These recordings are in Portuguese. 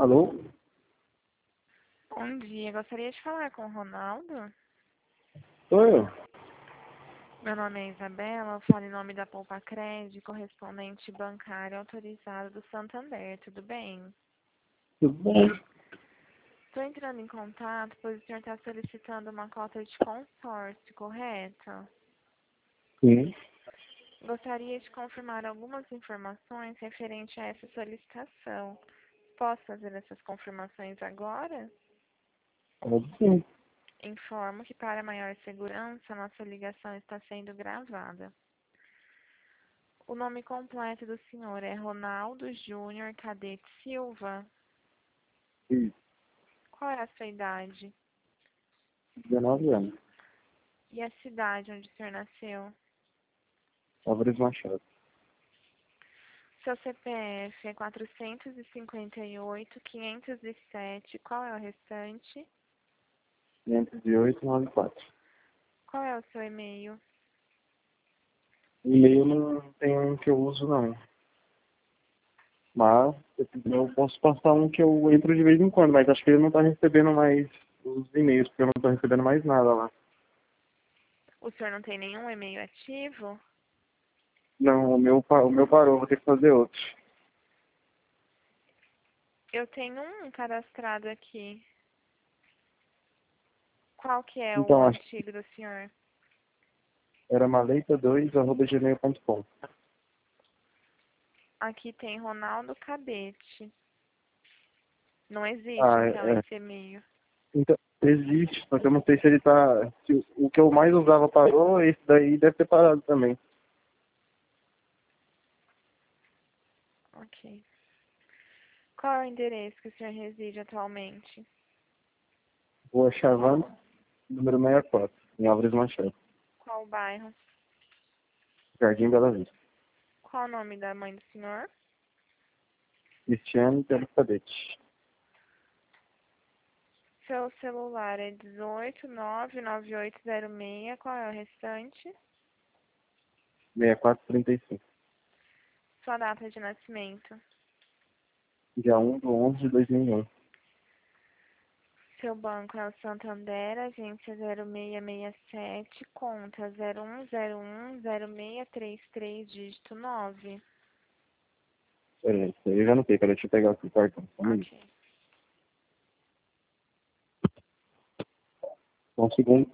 Alô? Bom dia, gostaria de falar com o Ronaldo. Sou eu. Meu nome é Isabela, eu falo em nome da Poupa Cred, correspondente bancário autorizado do Santander, tudo bem? Tudo bem? Estou entrando em contato, pois o senhor está solicitando uma cota de consórcio, correto? Sim. Gostaria de confirmar algumas informações referente a essa solicitação. Posso fazer essas confirmações agora? Pode sim. Informo que, para maior segurança, nossa ligação está sendo gravada. O nome completo do senhor é Ronaldo Júnior Cadete Silva. Sim. Qual é a sua idade? 19 anos. E a cidade onde o senhor nasceu? Álvares Machado. Seu CPF é 458-507. Qual é o restante? 508-94. Qual é o seu e-mail? E-mail não tem um que eu uso, não. Mas eu posso passar um que eu entro de vez em quando, mas acho que ele não está recebendo mais os e-mails, porque eu não estou recebendo mais nada lá. O senhor não tem nenhum e-mail ativo? Não, o meu parou, vou ter que fazer outro. Eu tenho um cadastrado aqui. Qual que é o Então, acho que antigo do senhor? era maleita2@gmail.com. Aqui tem Ronaldo Cadete. Não existe, Ah, então, é. esse e-mail. Então, existe, só que eu não sei se ele tá. Se o que eu mais usava parou, esse daí deve ter parado também. Ok. Qual é o endereço que o senhor reside atualmente? Rua Chavana, número 64, em Álvares Machado, Qual o bairro? Jardim Bela Vista. Qual o nome da mãe do senhor? Cristiano Pelo Cadete. Seu celular é 1899806. Qual é o restante? 6435. Sua data de nascimento. Dia 1/11/2001. Seu banco é o Santander, agência 0667, conta 01010633, dígito 9. Peraí, isso aí eu já não sei, peraí, deixa eu pegar aqui o cartão. Só um minuto. Ok. Só um segundo.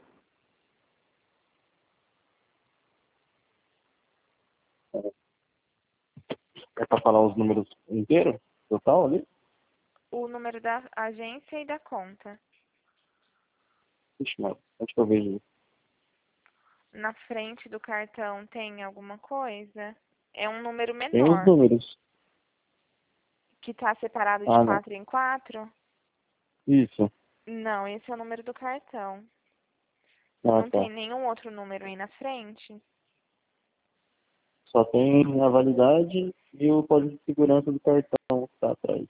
É pra falar os números inteiros? Total ali? O número da agência e da conta. Ixi, mano, onde que eu vejo isso? Na frente do cartão tem alguma coisa? É um número Tem os menor, números. que está separado de Ah, não. 4 em 4? Isso. Não, esse é o número do cartão. Ah, Não tem tá. nenhum outro número aí na frente? Só tem a validade e o código de segurança do cartão que tá atrás.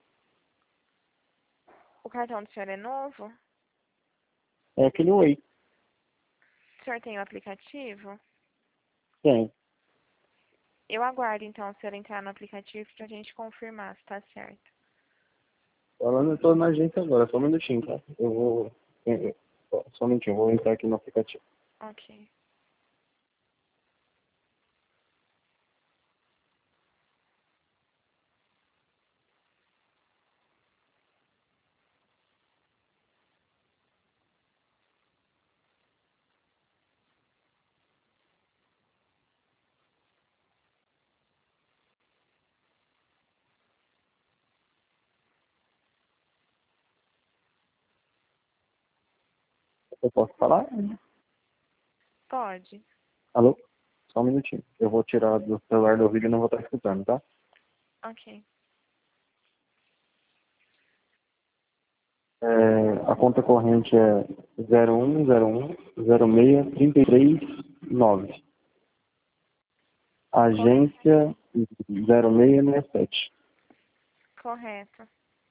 O cartão do senhor é novo? É aquele Way. O senhor tem o aplicativo? Tem. Eu aguardo, então, o senhor entrar no aplicativo para a gente confirmar se está certo. Falando, eu tô na agência agora, só um minutinho, tá? Eu vou. Só um minutinho, eu vou entrar aqui no aplicativo. Ok. Eu posso falar? Pode. Alô? Só um minutinho. Eu vou tirar do celular do vídeo e não vou estar escutando, tá? Ok. A conta corrente é 01010633 Correto. Agência 0667. Correto.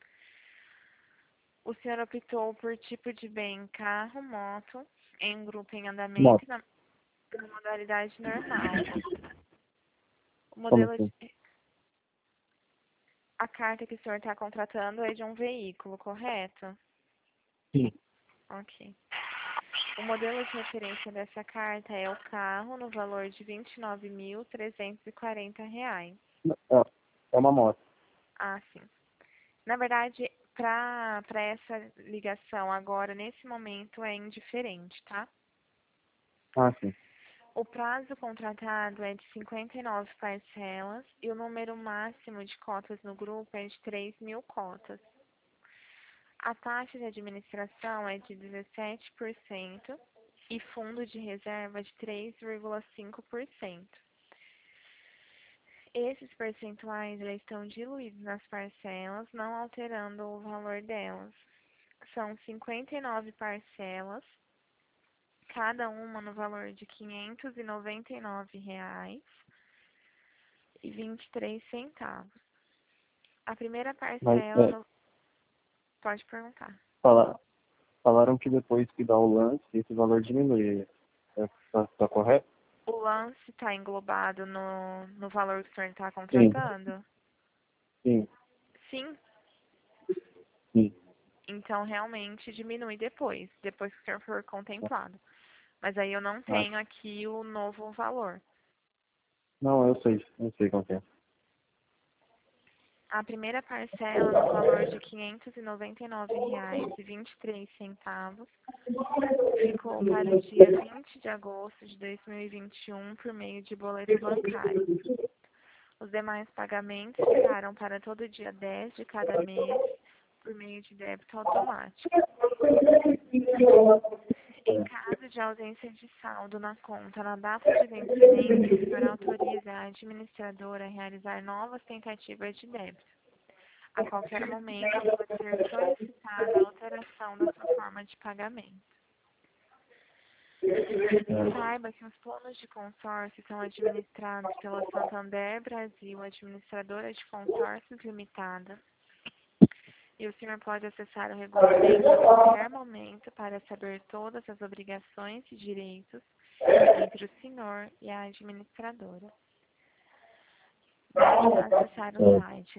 O senhor optou por tipo de bem carro, moto, em um grupo em andamento Moto. e na modalidade normal. O Como modelo assim? A carta que o senhor está contratando é de um veículo, correto? Sim. Ok. O modelo de referência dessa carta é o carro no valor de R$ 29.340. É uma moto. Ah, sim. Na verdade, para essa ligação agora, nesse momento, é indiferente, tá? Ah, sim. O prazo contratado é de 59 parcelas e o número máximo de cotas no grupo é de 3.000 cotas. A taxa de administração é de 17% e fundo de reserva de 3,5%. Esses percentuais já estão diluídos nas parcelas, não alterando o valor delas. São 59 parcelas, cada uma no valor de R$ 599,23. A primeira Mas parcela no... Pode perguntar. fala- falaram que depois que dá o lance, esse valor diminui. Tá correto? O lance está englobado no valor que o senhor está Sim. contratando? Sim. Sim. Sim. Então, realmente diminui depois que o senhor for contemplado. Mas aí eu não Ah, tenho aqui o novo valor. não, eu sei qual que é. A primeira parcela, no valor de R$ 599,23, ficou para o dia 20 de agosto de 2021 por meio de boleto bancário. Os demais pagamentos ficaram para todo dia 10 de cada mês por meio de débito automático. Em caso de ausência de saldo na conta na data de vencimento, o senhor autoriza a administradora a realizar novas tentativas de débito. A qualquer momento pode ser solicitada a alteração da sua forma de pagamento. Saiba que os planos de consórcio são administrados pela Santander Brasil, administradora de consórcios limitada, e o senhor pode acessar o regulamento a qualquer momento para saber todas as obrigações e direitos entre o senhor e a administradora. Basta acessar o site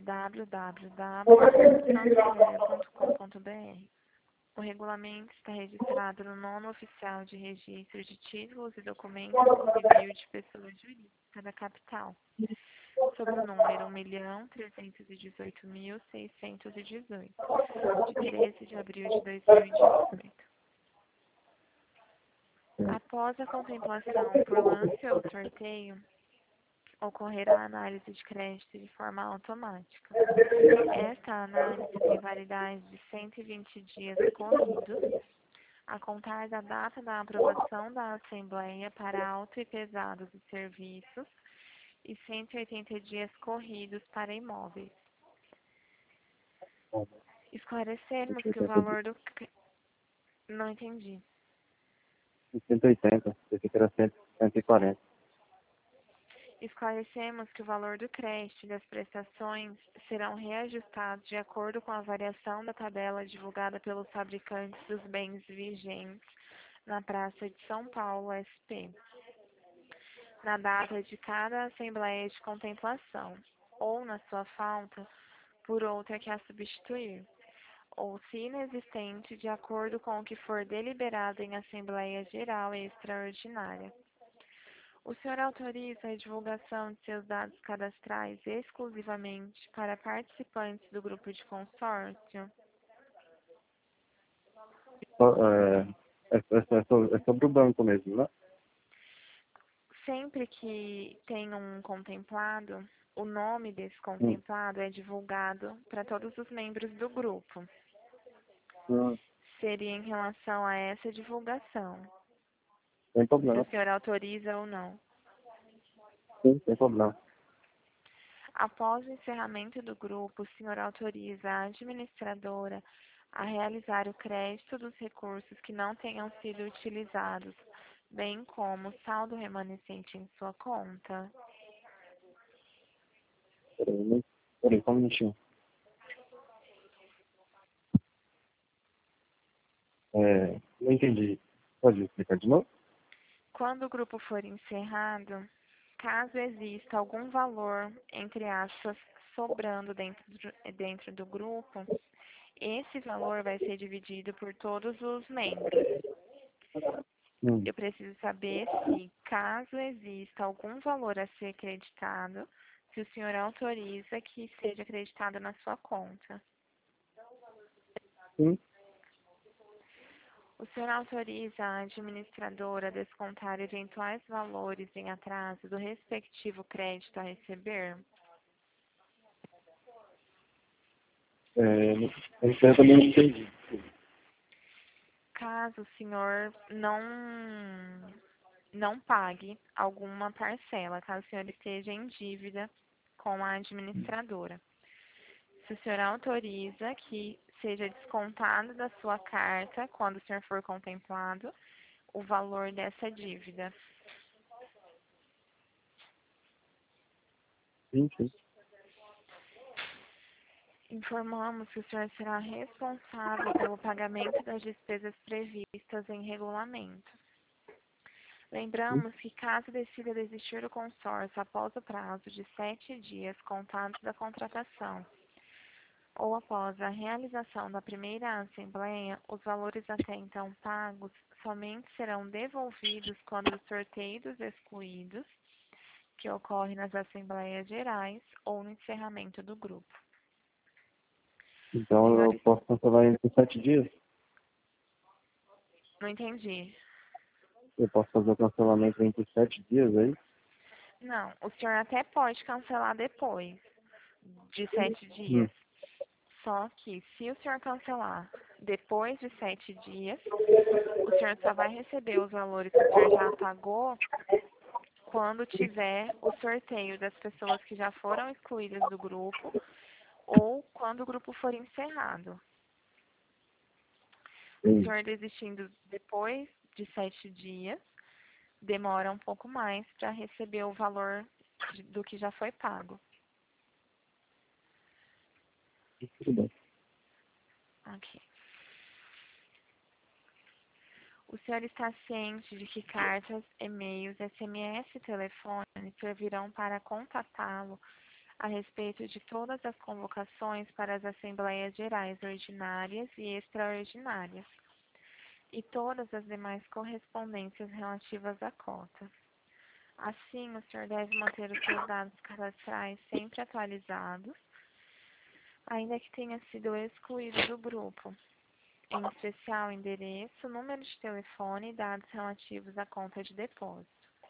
www.santander.com.br. O regulamento está registrado no Nono Oficial de Registro de Títulos e Documentos Civil de Pessoa Jurídica da capital, sob o número 1.318.618, de 13 de abril de 2018. Após a contemplação por lance ou sorteio, ocorrerá a análise de crédito de forma automática. Esta análise tem validade de 120 dias corridos, a contar da data da aprovação da Assembleia para auto e pesados e serviços e 180 dias corridos para imóveis. Esclarecermos que o valor do... Não entendi. 180, pensei que era 140. Esclarecemos que o valor do crédito e das prestações serão reajustados de acordo com a variação da tabela divulgada pelos fabricantes dos bens vigentes na Praça de São Paulo, SP, na data de cada Assembleia de Contemplação, ou, na sua falta, por outra que a substituir, ou, se inexistente, de acordo com o que for deliberado em Assembleia Geral e Extraordinária. O senhor autoriza a divulgação de seus dados cadastrais exclusivamente para participantes do grupo de consórcio? É sobre o banco mesmo, né? Sempre que tem um contemplado, o nome desse contemplado é divulgado para todos os membros do grupo. Seria em relação a essa divulgação, Sem se problema. o senhor autoriza ou não. Sim, sem problema. Após o encerramento do grupo, o senhor autoriza a administradora a realizar o crédito dos recursos que não tenham sido utilizados, bem como o saldo remanescente em sua conta? Peraí, só um minutinho. Não entendi. Pode explicar de novo? Quando o grupo for encerrado, caso exista algum valor, entre aspas, sobrando dentro do grupo, esse valor vai ser dividido por todos os membros. Eu preciso saber se, caso exista algum valor a ser acreditado, se o senhor autoriza que seja acreditado na sua conta. Sim. O senhor autoriza a administradora a descontar eventuais valores em atraso do respectivo crédito a receber? Eu também não entendi. Caso o senhor não pague alguma parcela, caso o senhor esteja em dívida com a administradora. Se o senhor autoriza que seja descontado da sua carta, quando o senhor for contemplado, o valor dessa dívida. Sim, sim. Informamos que o senhor será responsável pelo pagamento das despesas previstas em regulamento. Lembramos que, caso decida desistir do consórcio após o prazo de 7 dias contados da contratação, ou após a realização da primeira assembleia, os valores até então pagos somente serão devolvidos quando o sorteio dos excluídos, que ocorre nas assembleias gerais ou no encerramento do grupo. Então eu Senhores, posso cancelar entre 7 dias? não entendi. Eu posso fazer o cancelamento entre 7 dias aí? Não, o senhor até pode cancelar depois de 7 dias. Só que, se o senhor cancelar depois de 7 dias, o senhor só vai receber os valores que o senhor já pagou quando tiver o sorteio das pessoas que já foram excluídas do grupo ou quando o grupo for encerrado. O Sim. senhor desistindo depois de 7 dias, demora um pouco mais para receber o valor do que já foi pago. Tudo bem. Ok. O senhor está ciente de que cartas, e-mails, SMS e telefone servirão para contatá-lo a respeito de todas as convocações para as Assembleias Gerais Ordinárias e Extraordinárias e todas as demais correspondências relativas à cota. Assim, o senhor deve manter os seus dados cadastrais sempre atualizados, ainda que tenha sido excluído do grupo, em especial endereço, número de telefone e dados relativos à conta de depósito.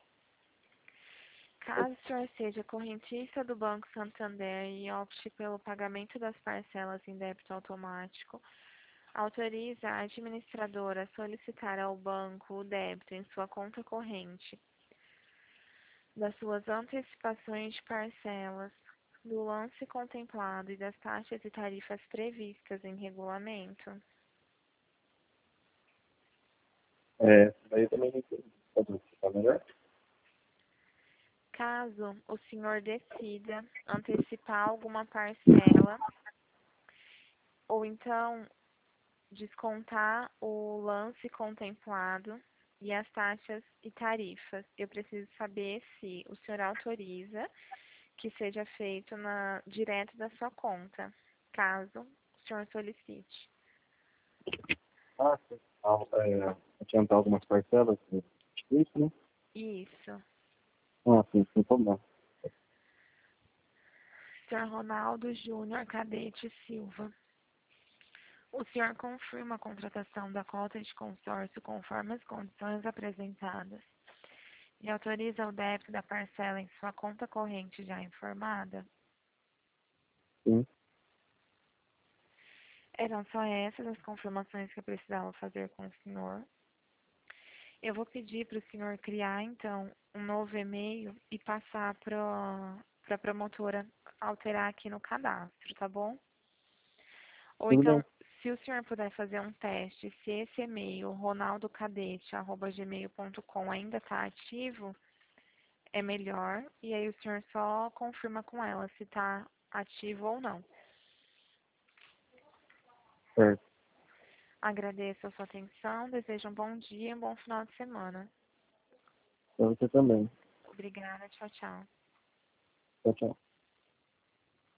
Caso o senhor seja correntista do Banco Santander e opte pelo pagamento das parcelas em débito automático, autoriza a administradora a solicitar ao banco o débito em sua conta corrente das suas antecipações de parcelas, do lance contemplado e das taxas e tarifas previstas em regulamento. Daí também não entendi. Pode ficar melhor? Caso o senhor decida antecipar alguma parcela, ou então descontar o lance contemplado e as taxas e tarifas, eu preciso saber se o senhor autoriza que seja feito direto da sua conta, caso o senhor solicite. Sim. Adiantar algumas parcelas, isso, né? Isso. Sim, sem problema. Senhor Ronaldo Júnior Cadete Silva. O senhor confirma a contratação da cota de consórcio conforme as condições apresentadas e autoriza o débito da parcela em sua conta corrente já informada? Sim. Eram só essas as confirmações que eu precisava fazer com o senhor. Eu vou pedir para o senhor criar, então, um novo e-mail e passar para a promotora alterar aqui no cadastro, tá bom? Ou Tudo então, bem. se o senhor puder fazer um teste, se esse e-mail, ronaldocadete@gmail.com, ainda está ativo, é melhor. E aí o senhor só confirma com ela se está ativo ou não. Certo. Agradeço a sua atenção, desejo um bom dia e um bom final de semana. Pra você também. Obrigada, tchau, tchau. Tchau, tchau.